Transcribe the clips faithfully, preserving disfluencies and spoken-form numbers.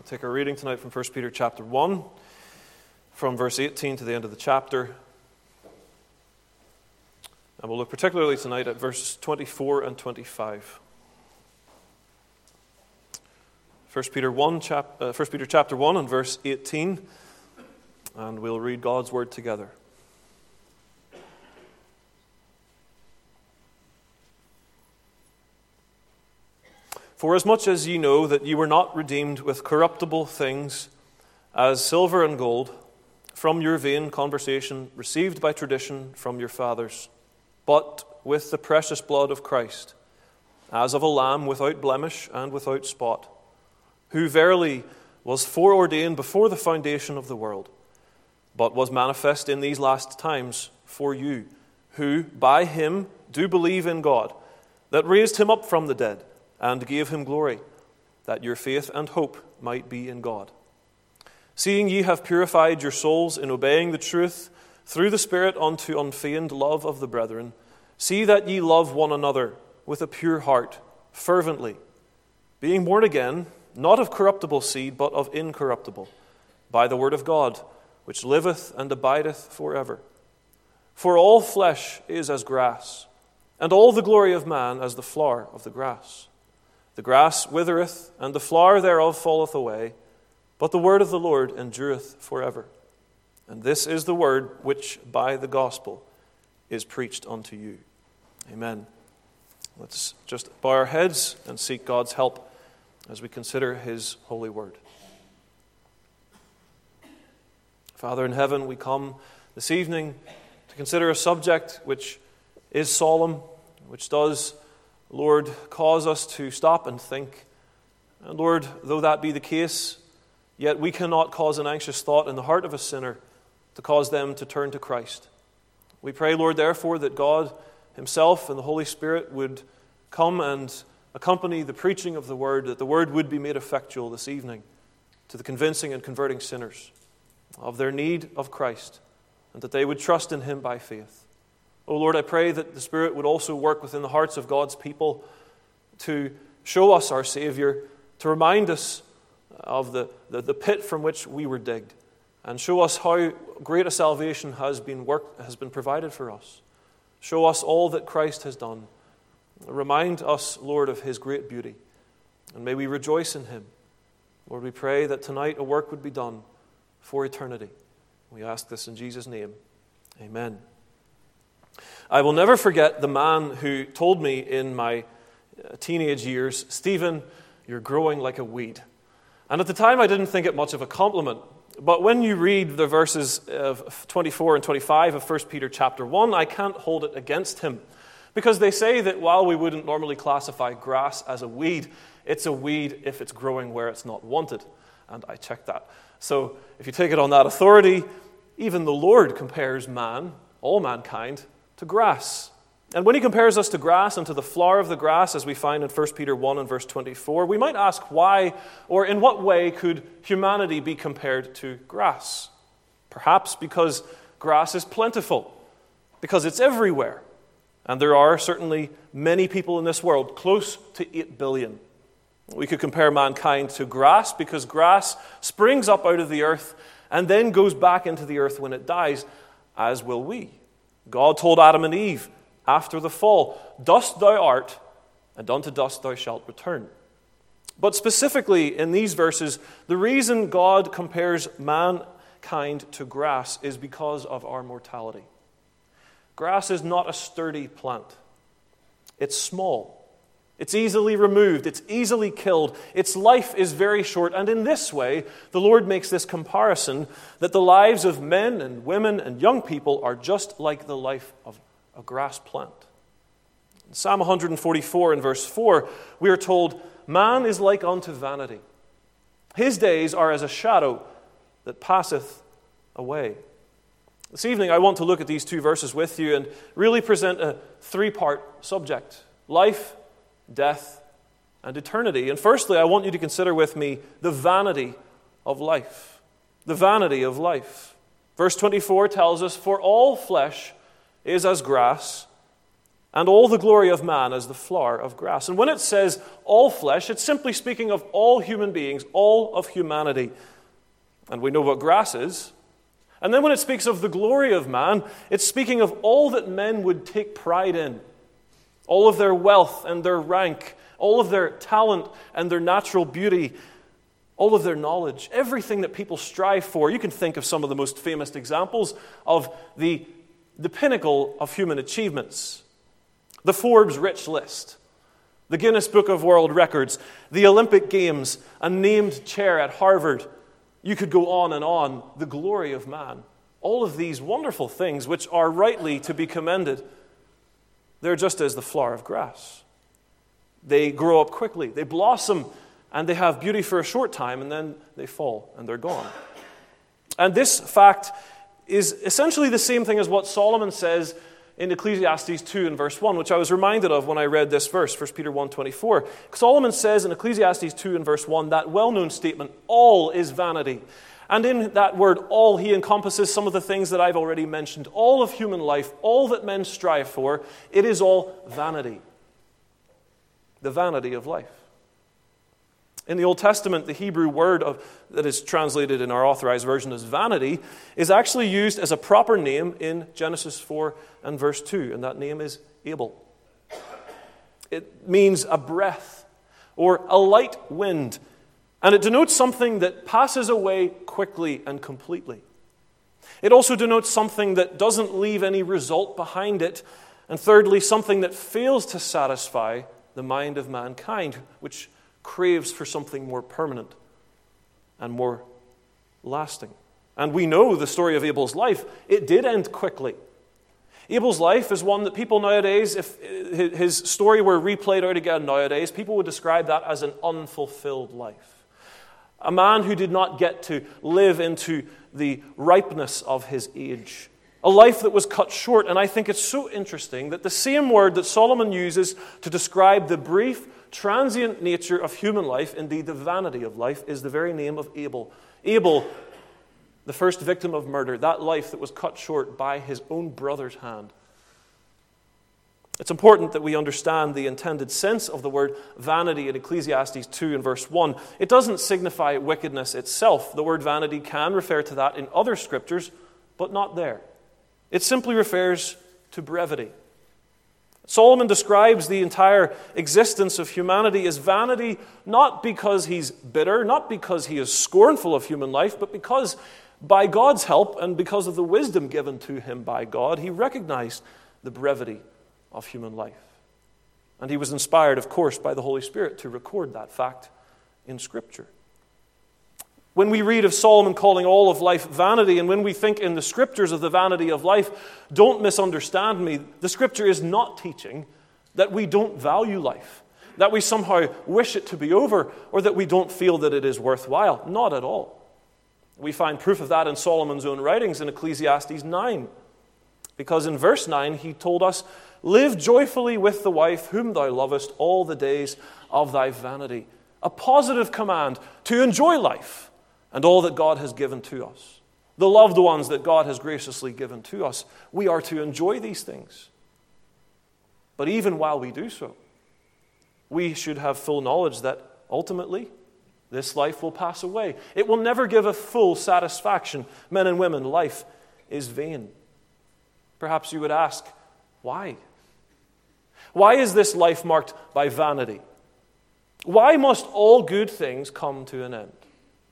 Take our reading tonight from First Peter chapter one, from verse eighteen to the end of the chapter. And we'll look particularly tonight at verses twenty-four and twenty-five. First Peter one, chap, uh, First Peter chapter one and verse eighteen, and we'll read God's word together. For as much as ye know that ye were not redeemed with corruptible things, as silver and gold, from your vain conversation received by tradition from your fathers, but with the precious blood of Christ, as of a lamb without blemish and without spot, who verily was foreordained before the foundation of the world, but was manifest in these last times for you, who by him do believe in God, that raised him up from the dead, and gave him glory, that your faith and hope might be in God. Seeing ye have purified your souls in obeying the truth through the Spirit unto unfeigned love of the brethren, see that ye love one another with a pure heart, fervently, being born again, not of corruptible seed, but of incorruptible, by the word of God, which liveth and abideth forever. For all flesh is as grass, and all the glory of man as the flower of the grass. The grass withereth, and the flower thereof falleth away, but the word of the Lord endureth forever. And this is the word which by the gospel is preached unto you. Amen. Let's just bow our heads and seek God's help as we consider his holy word. Father in heaven, we come this evening to consider a subject which is solemn, which does, Lord, cause us to stop and think. And Lord, though that be the case, yet we cannot cause an anxious thought in the heart of a sinner to cause them to turn to Christ. We pray, Lord, therefore, that God himself and the Holy Spirit would come and accompany the preaching of the word, that the word would be made effectual this evening to the convincing and converting sinners of their need of Christ, and that they would trust in him by faith. Oh Lord, I pray that the Spirit would also work within the hearts of God's people to show us our Savior, to remind us of the, the, the pit from which we were digged, and show us how great a salvation has been worked, has been provided for us. Show us all that Christ has done. Remind us, Lord, of his great beauty, and may we rejoice in him. Lord, we pray that tonight a work would be done for eternity. We ask this in Jesus' name. Amen. I will never forget the man who told me in my teenage years, "Stephen, you're growing like a weed." And at the time I didn't think it much of a compliment. But when you read the verses of twenty-four and twenty-five of First Peter chapter one, I can't hold it against him. Because they say that while we wouldn't normally classify grass as a weed, it's a weed if it's growing where it's not wanted. And I checked that. So if you take it on that authority, even the Lord compares man, all mankind, to grass. And when he compares us to grass and to the flower of the grass, as we find in First Peter one and verse twenty-four, we might ask why or in what way could humanity be compared to grass? Perhaps because grass is plentiful, because it's everywhere. And there are certainly many people in this world, close to eight billion. We could compare mankind to grass because grass springs up out of the earth and then goes back into the earth when it dies, as will we. God told Adam and Eve after the fall, "Dust thou art, and unto dust thou shalt return." But specifically in these verses, the reason God compares mankind to grass is because of our mortality. Grass is not a sturdy plant. It's small. It's easily removed. It's easily killed. Its life is very short. And in this way, the Lord makes this comparison that the lives of men and women and young people are just like the life of a grass plant. In Psalm one forty-four in verse four, we are told, "Man is like unto vanity. His days are as a shadow that passeth away." This evening, I want to look at these two verses with you and really present a three-part subject: life, death, and eternity. And firstly, I want you to consider with me the vanity of life. The vanity of life. Verse twenty-four tells us, "For all flesh is as grass, and all the glory of man as the flower of grass. And when it says all flesh, it's simply speaking of all human beings, all of humanity. And we know what grass is. And then when it speaks of the glory of man, it's speaking of all that men would take pride in. All of their wealth and their rank, all of their talent and their natural beauty, all of their knowledge, everything that people strive for. You can think of some of the most famous examples of the, the pinnacle of human achievements. The Forbes Rich List, the Guinness Book of World Records, the Olympic Games, a named chair at Harvard. You could go on and on. The glory of man. All of these wonderful things which are rightly to be commended, they're just as the flower of grass. They grow up quickly, they blossom, and they have beauty for a short time, and then they fall and they're gone. And this fact is essentially the same thing as what Solomon says in Ecclesiastes two and verse one, which I was reminded of when I read this verse, First Peter one twenty-four. Solomon says in Ecclesiastes two and verse one, that well-known statement, all is vanity. And in that word all, he encompasses some of the things that I've already mentioned. All of human life, all that men strive for, it is all vanity. The vanity of life. In the Old Testament, the Hebrew word of, that is translated in our authorized version as vanity is actually used as a proper name in Genesis four and verse two, and that name is Abel. It means a breath or a light wind, and it denotes something that passes away quickly and completely. It also denotes something that doesn't leave any result behind it, and thirdly, something that fails to satisfy the mind of mankind, which craves for something more permanent and more lasting. And we know the story of Abel's life. It did end quickly. Abel's life is one that people nowadays, if his story were replayed out again nowadays, people would describe that as an unfulfilled life. A man who did not get to live into the ripeness of his age. A life that was cut short. And I think it's so interesting that the same word that Solomon uses to describe the brief, transient nature of human life, indeed the vanity of life, is the very name of Abel. Abel, the first victim of murder, that life that was cut short by his own brother's hand. It's important that we understand the intended sense of the word vanity in Ecclesiastes two and verse one. It doesn't signify wickedness itself. The word vanity can refer to that in other scriptures, but not there. It simply refers to brevity. Solomon describes the entire existence of humanity as vanity, not because he's bitter, not because he is scornful of human life, but because by God's help and because of the wisdom given to him by God, he recognized the brevity of human life. And he was inspired, of course, by the Holy Spirit to record that fact in Scripture. When we read of Solomon calling all of life vanity, and when we think in the Scriptures of the vanity of life, don't misunderstand me. The Scripture is not teaching that we don't value life, that we somehow wish it to be over, or that we don't feel that it is worthwhile. Not at all. We find proof of that in Solomon's own writings in Ecclesiastes nine. Because in verse nine, he told us, "Live joyfully with the wife whom thou lovest all the days of thy vanity." A positive command to enjoy life. And all that God has given to us. The loved ones that God has graciously given to us. We are to enjoy these things. But even while we do so, we should have full knowledge that ultimately this life will pass away. It will never give a full satisfaction. Men and women, life is vain. Perhaps you would ask, why? Why is this life marked by vanity? Why must all good things come to an end?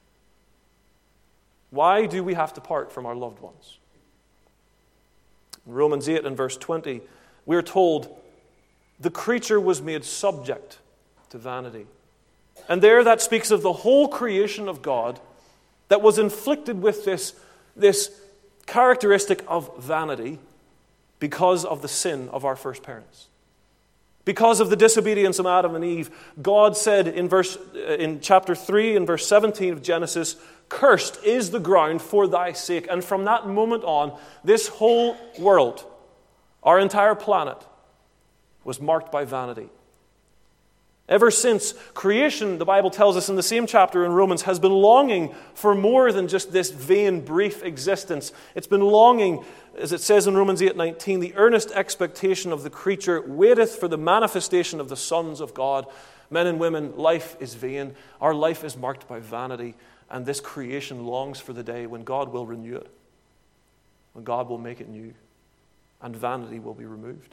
Why do we have to part from our loved ones? In Romans eight and verse twenty, we are told the creature was made subject to vanity. And there that speaks of the whole creation of God that was inflicted with this, this characteristic of vanity because of the sin of our first parents. Because of the disobedience of Adam and Eve, God said in verse in chapter three and verse seventeen of Genesis, "Cursed is the ground for thy sake." And from that moment on, this whole world, our entire planet, was marked by vanity. Ever since creation, the Bible tells us in the same chapter in Romans, has been longing for more than just this vain, brief existence. It's been longing, as it says in Romans eight nineteen, the earnest expectation of the creature waiteth for the manifestation of the sons of God. Men and women, life is vain. Our life is marked by vanity, and this creation longs for the day when God will renew it, when God will make it new, and vanity will be removed.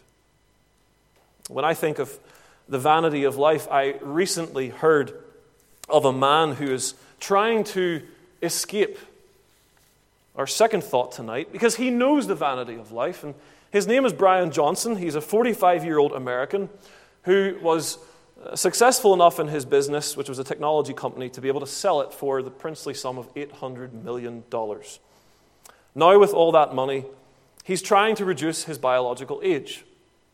When I think of the vanity of life, I recently heard of a man who is trying to escape our second thought tonight because he knows the vanity of life. And his name is Brian Johnson. He's a forty-five-year-old American who was successful enough in his business, which was a technology company, to be able to sell it for the princely sum of eight hundred million dollars. Now, with all that money, he's trying to reduce his biological age.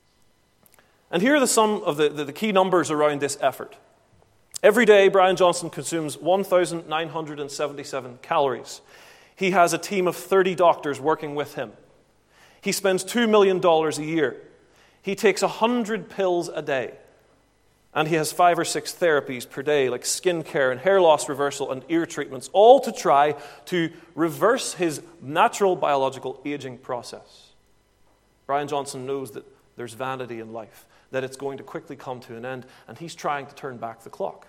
And here are the some of the, the, the key numbers around this effort. Every day, Brian Johnson consumes one thousand nine hundred seventy-seven calories. He has a team of thirty doctors working with him. He spends two million dollars a year. He takes one hundred pills a day. And he has five or six therapies per day, like skin care and hair loss reversal and ear treatments, all to try to reverse his natural biological aging process. Brian Johnson knows that there's vanity in life, that it's going to quickly come to an end, and he's trying to turn back the clock.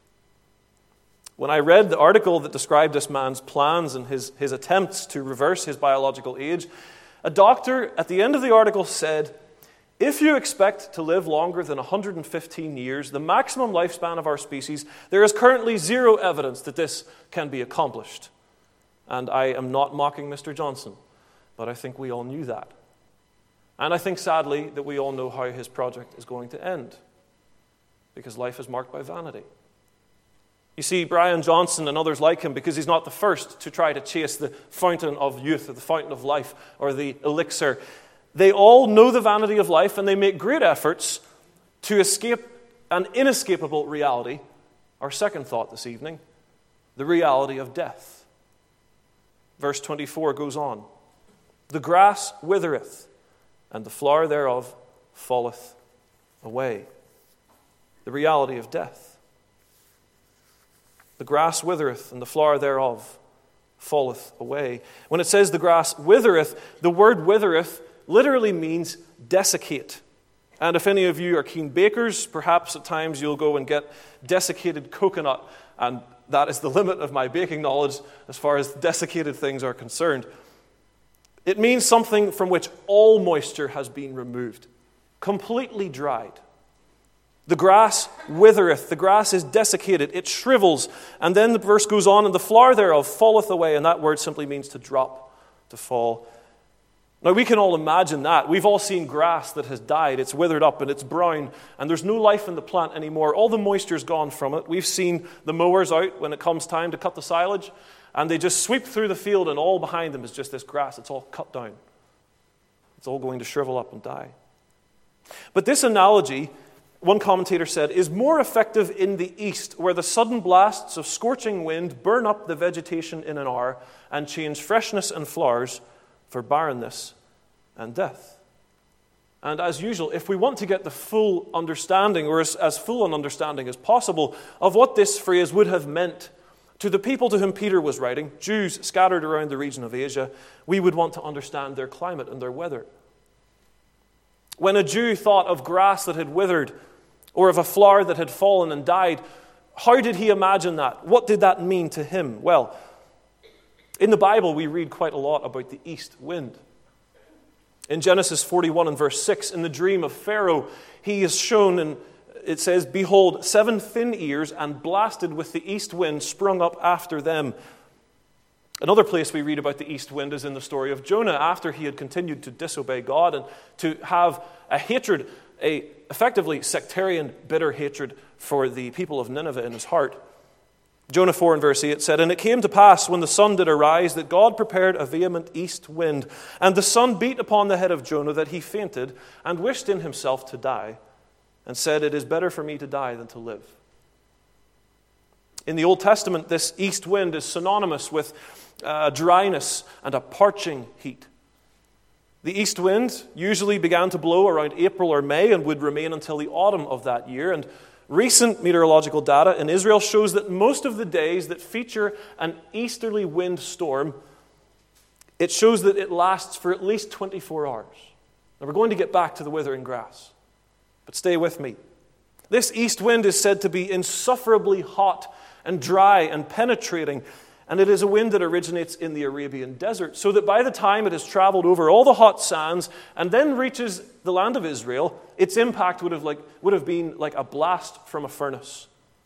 When I read the article that described this man's plans and his, his attempts to reverse his biological age, a doctor at the end of the article said, if you expect to live longer than one hundred fifteen years, the maximum lifespan of our species, there is currently zero evidence that this can be accomplished. And I am not mocking Mister Johnson, but I think we all knew that. And I think, sadly, that we all know how his project is going to end, because life is marked by vanity. You see, Brian Johnson and others like him, because he's not the first to try to chase the fountain of youth or the fountain of life or the elixir. They all know the vanity of life, and they make great efforts to escape an inescapable reality. Our second thought this evening, the reality of death. Verse twenty-four goes on. The grass withereth, and the flower thereof falleth away. The reality of death. The grass withereth, and the flower thereof falleth away. When it says the grass withereth, the word withereth literally means desiccate. And if any of you are keen bakers, perhaps at times you'll go and get desiccated coconut, and that is the limit of my baking knowledge as far as desiccated things are concerned. It means something from which all moisture has been removed, completely dried. The grass withereth, the grass is desiccated, it shrivels, and then the verse goes on, and the flower thereof falleth away, and that word simply means to drop, to fall. Now, we can all imagine that. We've all seen grass that has died. It's withered up and it's brown, and there's no life in the plant anymore. All the moisture's gone from it. We've seen the mowers out when it comes time to cut the silage, and they just sweep through the field, and all behind them is just this grass. It's all cut down. It's all going to shrivel up and die. But this analogy, one commentator said, is more effective in the east, where the sudden blasts of scorching wind burn up the vegetation in an hour and change freshness and flowers for barrenness and death. And as usual, if we want to get the full understanding, or as, as full an understanding as possible, of what this phrase would have meant to the people to whom Peter was writing, Jews scattered around the region of Asia, we would want to understand their climate and their weather. When a Jew thought of grass that had withered, or of a flower that had fallen and died, how did he imagine that? What did that mean to him? Well, in the Bible, we read quite a lot about the east wind. In Genesis forty-one and verse six, in the dream of Pharaoh, he is shown, and it says, behold, seven thin ears and blasted with the east wind sprung up after them. Another place we read about the east wind is in the story of Jonah, after he had continued to disobey God and to have a hatred, a effectively sectarian, bitter hatred for the people of Nineveh in his heart. Jonah four and verse eight said, and it came to pass when the sun did arise that God prepared a vehement east wind, and the sun beat upon the head of Jonah that he fainted and wished in himself to die, and said, it is better for me to die than to live. In the Old Testament, this east wind is synonymous with uh, dryness and a parching heat. The east wind usually began to blow around April or May and would remain until the autumn of that year, and Recent meteorological data in Israel shows that most of the days that feature an easterly wind storm, it shows that it lasts for at least twenty-four hours. Now we're going to get back to the withering grass, but stay with me. This east wind is said to be insufferably hot and dry and penetrating, and it is a wind that originates in the Arabian desert, so that by the time it has traveled over all the hot sands and then reaches the land of Israel, its impact would have, like, would have been like a blast from a furnace.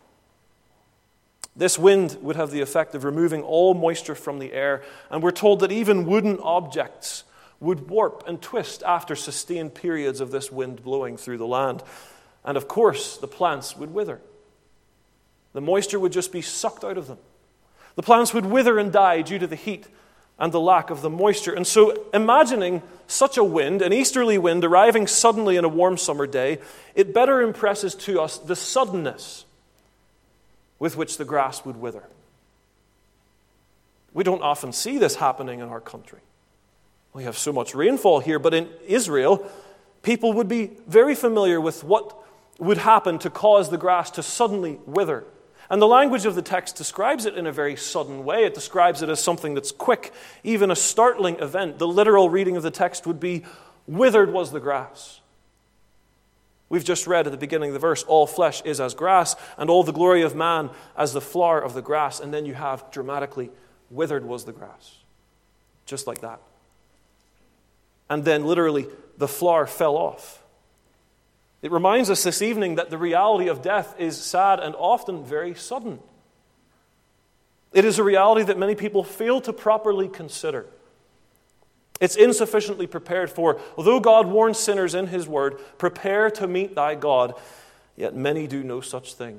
This wind would have the effect of removing all moisture from the air, and we're told that even wooden objects would warp and twist after sustained periods of this wind blowing through the land. And of course, the plants would wither. The moisture would just be sucked out of them. The plants would wither and die due to the heat and the lack of the moisture. And so, imagining such a wind, an easterly wind arriving suddenly in a warm summer day, it better impresses to us the suddenness with which the grass would wither. We don't often see this happening in our country. We have so much rainfall here, but in Israel, people would be very familiar with what would happen to cause the grass to suddenly wither. And the language of the text describes it in a very sudden way. It describes it as something that's quick, even a startling event. The literal reading of the text would be, "Withered was the grass." We've just read at the beginning of the verse, "All flesh is as grass, and all the glory of man as the flower of the grass." And then you have dramatically, "Withered was the grass." Just like that. And then literally, the flower fell off. It reminds us this evening that the reality of death is sad and often very sudden. It is a reality that many people fail to properly consider. It's insufficiently prepared for. Although God warns sinners in His Word, "Prepare to meet thy God," yet many do no such thing.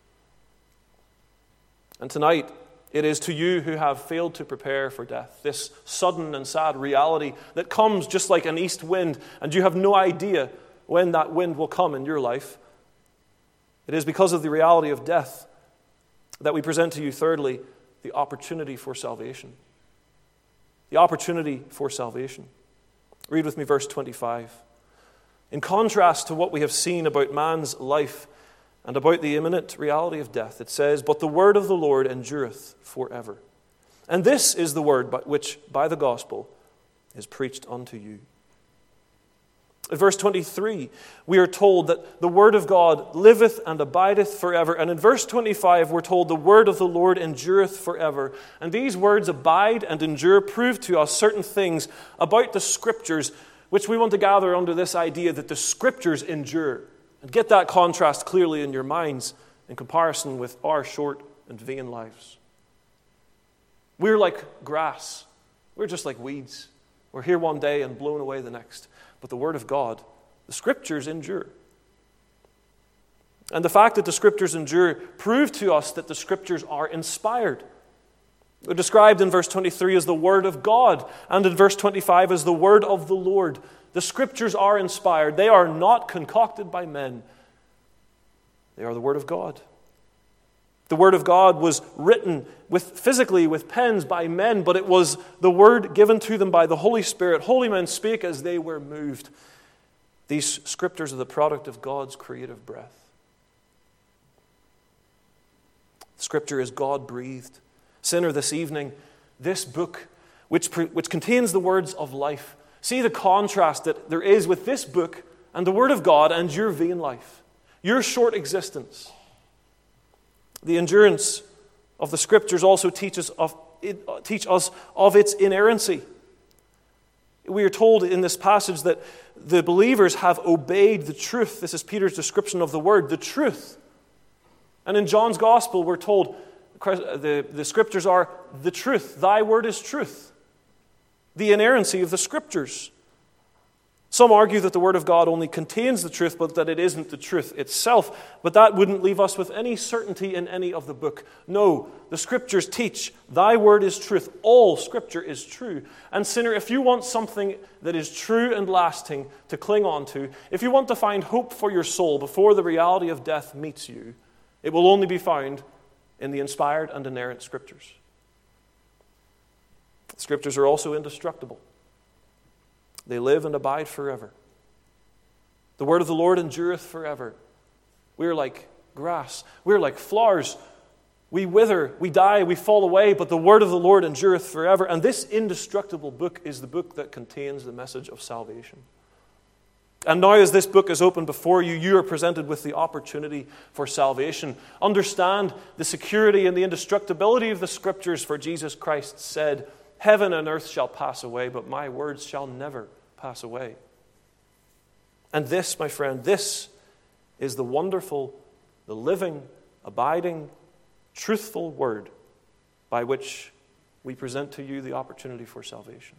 And tonight, it is to you who have failed to prepare for death, this sudden and sad reality that comes just like an east wind, and you have no idea when that wind will come in your life. It is because of the reality of death that we present to you, thirdly, the opportunity for salvation. The opportunity for salvation. Read with me verse twenty-five. In contrast to what we have seen about man's life and about the imminent reality of death, it says, "But the word of the Lord endureth forever. And this is the word by which by the gospel is preached unto you." In verse twenty-three, we are told that the word of God liveth and abideth forever. And in verse twenty-five, we're told the word of the Lord endureth forever. And these words, abide and endure, prove to us certain things about the Scriptures, which we want to gather under this idea that the Scriptures endure. And get that contrast clearly in your minds in comparison with our short and vain lives. We're like grass. We're just like weeds. We're here one day and blown away the next. But the Word of God, the Scriptures endure. And the fact that the Scriptures endure prove to us that the Scriptures are inspired. They're described in verse twenty-three as the Word of God, and in verse twenty-five as the Word of the Lord. The Scriptures are inspired. They are not concocted by men. They are the Word of God. The Word of God was written with physically with pens by men, but it was the Word given to them by the Holy Spirit. Holy men spake as they were moved. These Scriptures are the product of God's creative breath. Scripture is God-breathed. Sinner, this evening, this book, which, which contains the words of life, see the contrast that there is with this book and the Word of God and your vain life, your short existence. The endurance of the Scriptures also teaches of, teach us of its inerrancy. We are told in this passage that the believers have obeyed the truth. This is Peter's description of the Word, the truth. And in John's Gospel, we're told the, the Scriptures are the truth. Thy Word is truth. The inerrancy of the Scriptures. Some argue that the Word of God only contains the truth, but that it isn't the truth itself. But that wouldn't leave us with any certainty in any of the book. No, the Scriptures teach, thy Word is truth. All Scripture is true. And sinner, if you want something that is true and lasting to cling on to, if you want to find hope for your soul before the reality of death meets you, it will only be found in the inspired and inerrant Scriptures. The Scriptures are also indestructible. They live and abide forever. The word of the Lord endureth forever. We are like grass. We're like flowers. We wither, we die, we fall away, but the word of the Lord endureth forever. And this indestructible book is the book that contains the message of salvation. And now as this book is open before you, you are presented with the opportunity for salvation. Understand the security and the indestructibility of the Scriptures, for Jesus Christ said, heaven and earth shall pass away, but my words shall never pass away. And this, my friend, this is the wonderful, the living, abiding, truthful word by which we present to you the opportunity for salvation.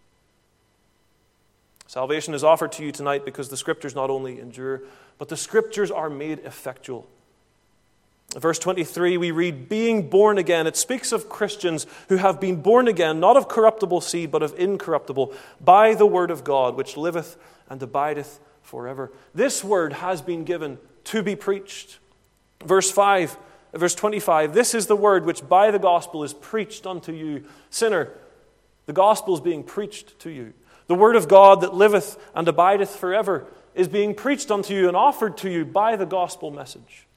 Salvation is offered to you tonight because the Scriptures not only endure, but the Scriptures are made effectual. In verse twenty-three, we read, being born again. It speaks of Christians who have been born again, not of corruptible seed, but of incorruptible, by the word of God, which liveth and abideth forever. This word has been given to be preached. Verse five, verse twenty-five, this is the word which by the gospel is preached unto you. Sinner, the gospel is being preached to you. The word of God that liveth and abideth forever is being preached unto you and offered to you by the gospel message.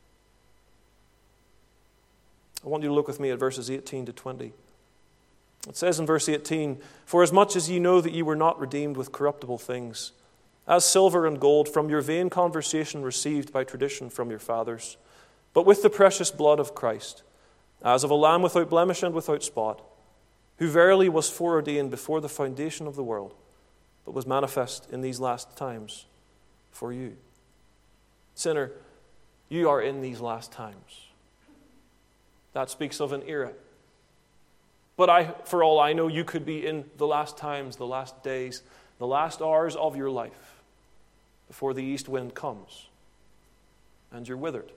I want you to look with me at verses eighteen to twenty. It says in verse eighteen, for as much as ye know that ye were not redeemed with corruptible things, as silver and gold from your vain conversation received by tradition from your fathers, but with the precious blood of Christ, as of a lamb without blemish and without spot, who verily was foreordained before the foundation of the world, but was manifest in these last times for you. Sinner, you are in these last times. That speaks of an era. But I, for all I know, you could be in the last times, the last days, the last hours of your life before the east wind comes and you're withered.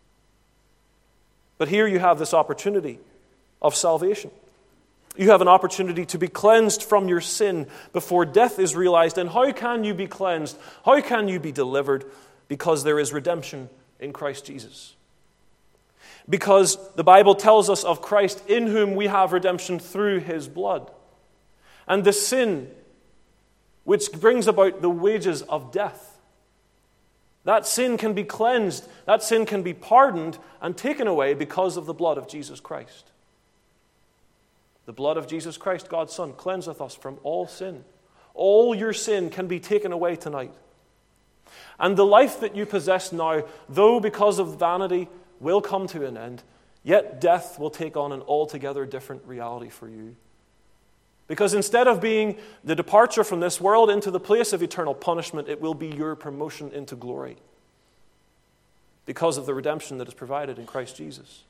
But here you have this opportunity of salvation. You have an opportunity to be cleansed from your sin before death is realized. And how can you be cleansed? How can you be delivered? Because there is redemption in Christ Jesus. Because the Bible tells us of Christ in whom we have redemption through his blood. And the sin which brings about the wages of death, that sin can be cleansed, that sin can be pardoned and taken away because of the blood of Jesus Christ. The blood of Jesus Christ, God's Son, cleanseth us from all sin. All your sin can be taken away tonight. And the life that you possess now, though because of vanity, will come to an end, yet death will take on an altogether different reality for you. Because instead of being the departure from this world into the place of eternal punishment, it will be your promotion into glory because of the redemption that is provided in Christ Jesus.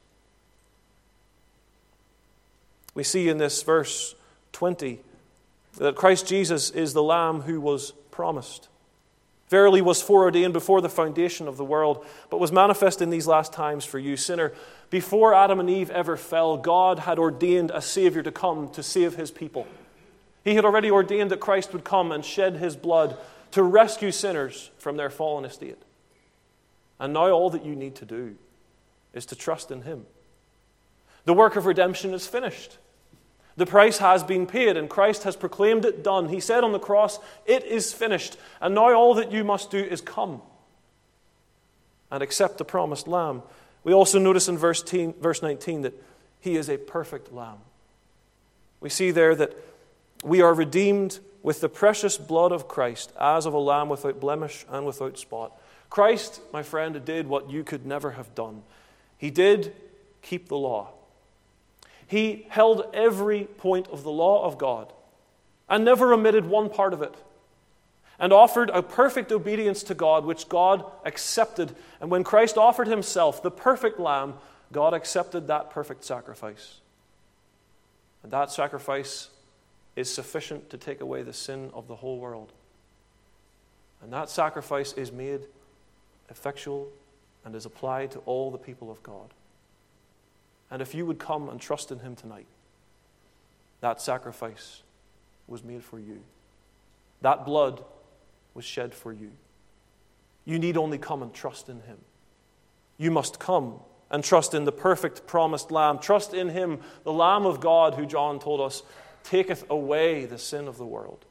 We see in this verse twenty that Christ Jesus is the Lamb who was promised. Verily was foreordained before the foundation of the world, but was manifest in these last times for you, sinner. Before Adam and Eve ever fell, God had ordained a Savior to come to save his people. He had already ordained that Christ would come and shed his blood to rescue sinners from their fallen estate. And now all that you need to do is to trust in him. The work of redemption is finished. The price has been paid, and Christ has proclaimed it done. He said on the cross, it is finished. And now all that you must do is come and accept the promised Lamb. We also notice in verse nineteen that he is a perfect Lamb. We see there that we are redeemed with the precious blood of Christ, as of a lamb without blemish and without spot. Christ, my friend, did what you could never have done. He did keep the law. He held every point of the law of God and never omitted one part of it, and offered a perfect obedience to God, which God accepted. And when Christ offered himself, the perfect Lamb, God accepted that perfect sacrifice. And that sacrifice is sufficient to take away the sin of the whole world. And that sacrifice is made effectual and is applied to all the people of God. And if you would come and trust in him tonight, that sacrifice was made for you. That blood was shed for you. You need only come and trust in him. You must come and trust in the perfect promised Lamb. Trust in him, the Lamb of God, who John told us taketh away the sin of the world.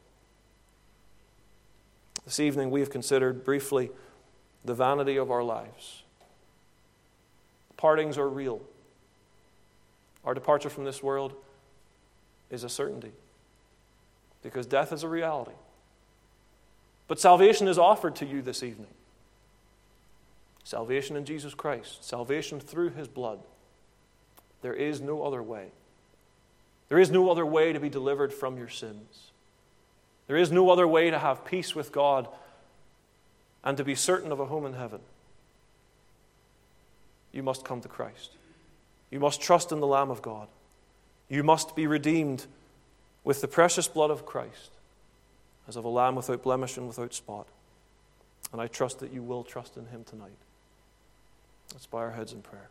This evening we have considered briefly the vanity of our lives. partings are real. Our departure from this world is a certainty, because death is a reality. But salvation is offered to you this evening. Salvation in Jesus Christ. Salvation through His blood. There is no other way. There is no other way to be delivered from your sins. There is no other way to have peace with God and to be certain of a home in heaven. You must come to Christ. You must trust in the Lamb of God. You must be redeemed with the precious blood of Christ, as of a lamb without blemish and without spot. And I trust that you will trust in Him tonight. Let's bow our heads in prayer.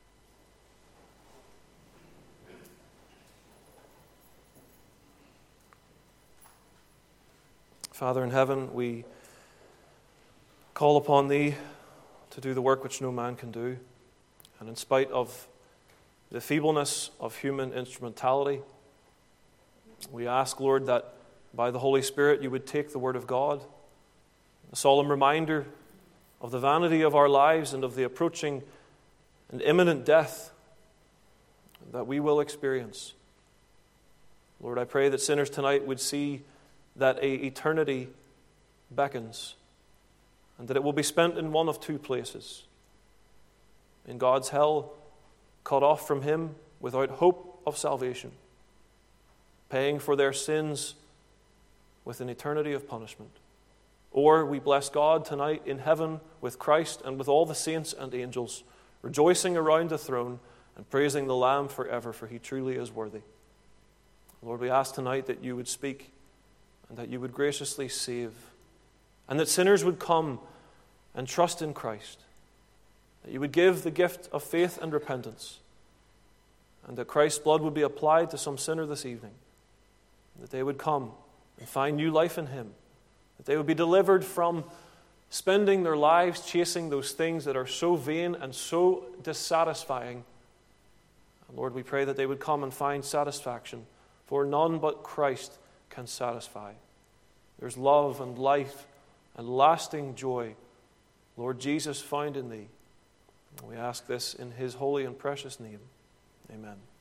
Father in heaven, we call upon Thee to do the work which no man can do. And in spite of the feebleness of human instrumentality, we ask, Lord, that by the Holy Spirit you would take the Word of God, a solemn reminder of the vanity of our lives and of the approaching and imminent death that we will experience. Lord, I pray that sinners tonight would see that a eternity beckons, and that it will be spent in one of two places: in God's hell, cut off from Him without hope of salvation, paying for their sins with an eternity of punishment. Or we bless God tonight in heaven with Christ and with all the saints and angels, rejoicing around the throne and praising the Lamb forever, for He truly is worthy. Lord, we ask tonight that you would speak and that you would graciously save, and that sinners would come and trust in Christ, that you would give the gift of faith and repentance, and that Christ's blood would be applied to some sinner this evening, that they would come and find new life in Him, that they would be delivered from spending their lives chasing those things that are so vain and so dissatisfying. And Lord, we pray that they would come and find satisfaction, for none but Christ can satisfy. There's love and life and lasting joy, Lord Jesus, found in Thee. And we ask this in His holy and precious name. Amen.